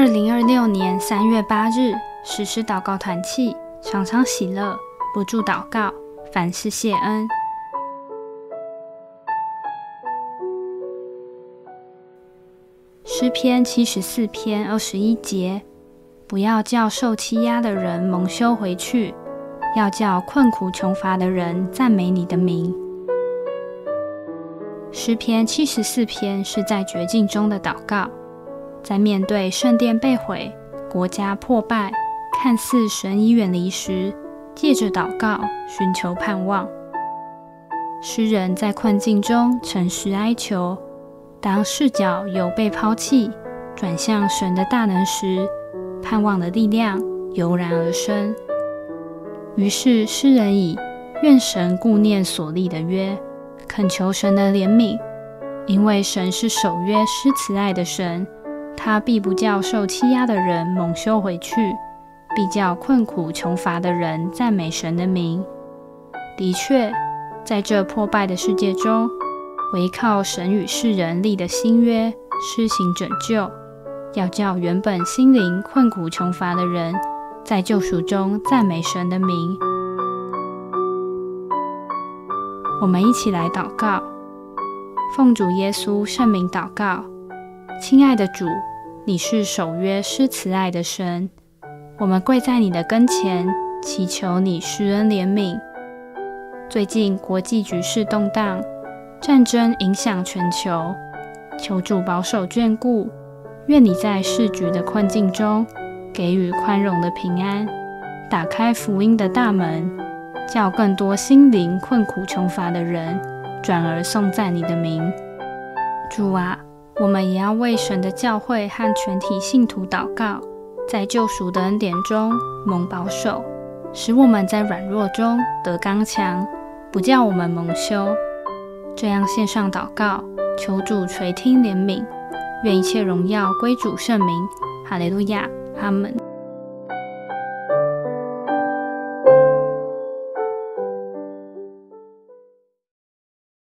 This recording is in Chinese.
2026年3月8日，实施祷告团契，常常喜乐，不住祷告，凡事谢恩。诗篇74篇21节，不要叫受欺压的人蒙羞回去，要叫困苦穷乏的人赞美你的名。诗篇74篇是在绝境中的祷告，在面对圣殿被毁、国家破败、看似神已远离时，借着祷告寻求盼望。诗人在困境中诚实哀求，当视角由被抛弃转向神的大能时，盼望的力量油然而生。于是诗人以愿神顾念所立的约，恳求神的怜悯，因为神是守约施慈爱的神，他必不叫受欺压的人蒙羞回去，必叫困苦穷乏的人赞美神的名。的确，在这破败的世界中，唯靠神与世人立的新约施行拯救，要叫原本心灵困苦穷乏的人在救赎中赞美神的名。我们一起来祷告，奉主耶稣圣名祷告。亲爱的主，你是守约施慈爱的神，我们跪在你的跟前，祈求你施恩怜悯。最近国际局势动荡，战争影响全球，求主保守眷顾，愿你在世局的困境中给予宽容的平安，打开福音的大门，叫更多心灵困苦穷乏的人转而颂赞你的名。主啊，我们也要为神的教会和全体信徒祷告，在救赎的恩典中蒙保守，使我们在软弱中得刚强，不叫我们蒙羞。这样献上祷告，求主垂听怜悯，愿一切荣耀归主圣名。哈利路亚，阿们。